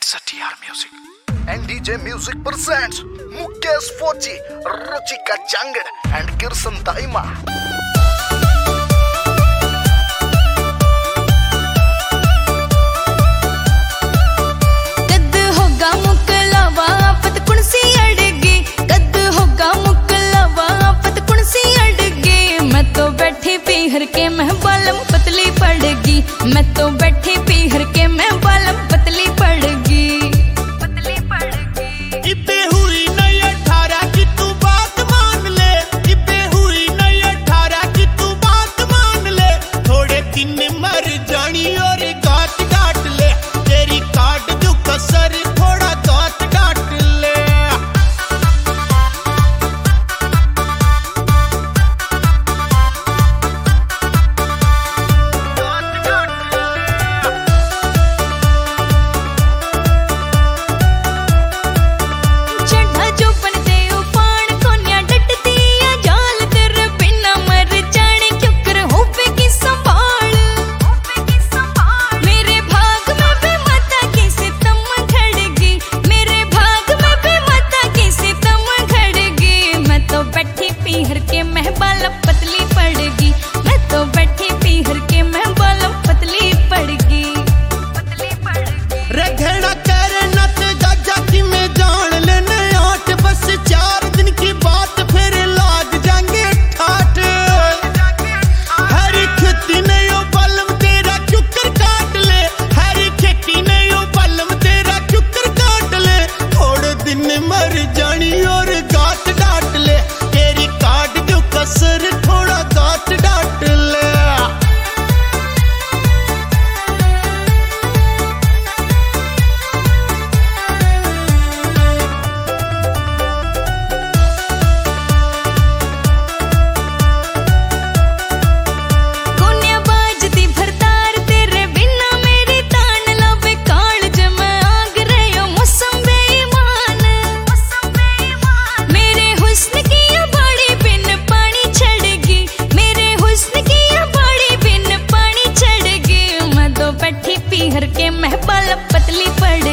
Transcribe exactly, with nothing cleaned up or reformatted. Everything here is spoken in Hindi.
सटियार music and DJ music presents Mukesh Fauji, Ruchika Jangra and Kirsan Daima. कद होगा मुकलावा पत कुणसी अड़गी, कद होगा मुकलावा पत कुणसी अड़गी। मैं तो बैठी पीहर के मैं बालम पतली पड़गी, मैं तो बैठी पीहर के मैं बालम पतली पड़गी, पतली पड़गी। इब्बे हुई नहीं अठारह की तू बात मान ले, इब्बे हुई नहीं अठारह की तू बात मान ले। थोड़े दिन मर जानी और गात डांट ले, तेरी काट जो कसर थोड़ा दांत डांट ले। पीहर के मैं बालम पतली पड़गी, मैं तो बैठी पीहर के मैं बालम पतली पड़गी, पतली पड़गी। रगड़ा करे नत जाजा की मैं जान लेने आठ, बस चार दिन की बात फिर लाग जाएंगे ठाठ। हरी खेती ने यो बालम तेरा चुकर काट ले, हरी खेती ने यो बालम तेरा चुकर काट ले। थोड़े दिन मर जानी और गात डांट ले, तेरी काट जो कसर थोड़ा दांत डांट ले। कोन्या बाजती भरतार तेरे बिना मेरी तान लबे काल जमा आग रयो मौसम बेईमान, मेरे हुस्न की ये बड़ी बिन पानी छड़गी, मेरे हुस्न की ये बड़ी बिन पानी छड़गी। मैं तो बैठी पीहर के मैं बालम पतली पड़